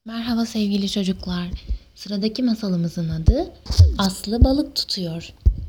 Merhaba sevgili çocuklar. Sıradaki masalımızın adı Aslı Balık Tutuyor.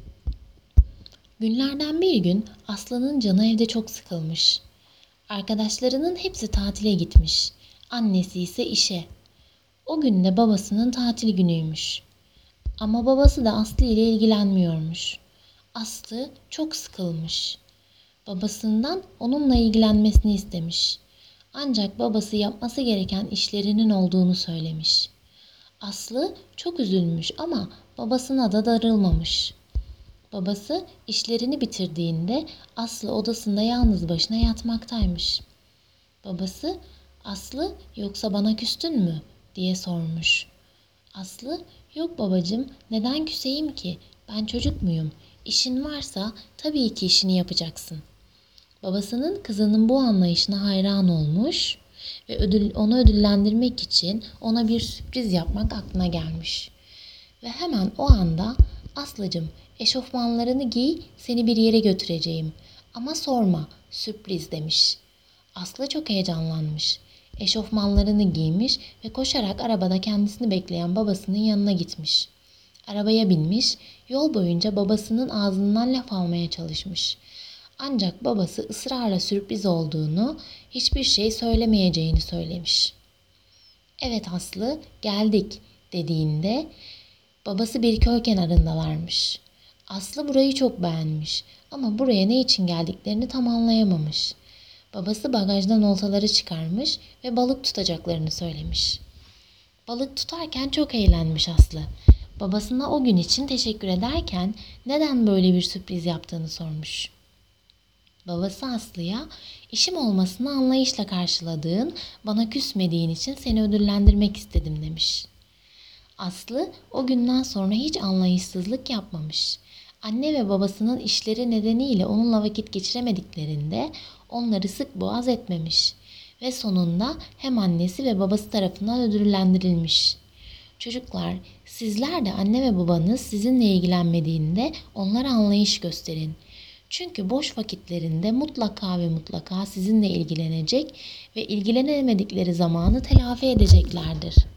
Günlerden bir gün Aslı'nın canı evde çok sıkılmış. Arkadaşlarının hepsi tatile gitmiş. Annesi ise işe. O gün de babasının tatil günüymüş. Ama babası da Aslı ile ilgilenmiyormuş. Aslı çok sıkılmış. Babasından onunla ilgilenmesini istemiş. Ancak babası yapması gereken işlerinin olduğunu söylemiş. Aslı çok üzülmüş ama babasına da darılmamış. Babası işlerini bitirdiğinde Aslı odasında yalnız başına yatmaktaymış. Babası, "Aslı, yoksa bana küstün mü?" diye sormuş. Aslı, "Yok babacığım, neden küseyim ki? Ben çocuk muyum? İşin varsa tabii ki işini yapacaksın." Babasının kızının bu anlayışına hayran olmuş ve onu ödüllendirmek için ona bir sürpriz yapmak aklına gelmiş. Ve hemen o anda, "Aslıcığım, eşofmanlarını giy, seni bir yere götüreceğim. Ama sorma, sürpriz," demiş. Aslı çok heyecanlanmış. Eşofmanlarını giymiş ve koşarak arabada kendisini bekleyen babasının yanına gitmiş. Arabaya binmiş, yol boyunca babasının ağzından laf almaya çalışmış. Ancak babası ısrarla sürpriz olduğunu, hiçbir şey söylemeyeceğini söylemiş. "Evet Aslı, geldik," dediğinde babası bir köy kenarındalarmış. Aslı burayı çok beğenmiş ama buraya ne için geldiklerini tam anlayamamış. Babası bagajdan oltaları çıkarmış ve balık tutacaklarını söylemiş. Balık tutarken çok eğlenmiş Aslı. Babasına o gün için teşekkür ederken neden böyle bir sürpriz yaptığını sormuş. Babası Aslı'ya, "İşim olmasını anlayışla karşıladığın, bana küsmediğin için seni ödüllendirmek istedim," demiş. Aslı o günden sonra hiç anlayışsızlık yapmamış. Anne ve babasının işleri nedeniyle onunla vakit geçiremediklerinde onları sık boğaz etmemiş ve sonunda hem annesi ve babası tarafından ödüllendirilmiş. Çocuklar, sizler de anne ve babanız sizinle ilgilenmediğinde onlara anlayış gösterin. Çünkü boş vakitlerinde mutlaka ve mutlaka sizinle ilgilenecek ve ilgilenemedikleri zamanı telafi edeceklerdir.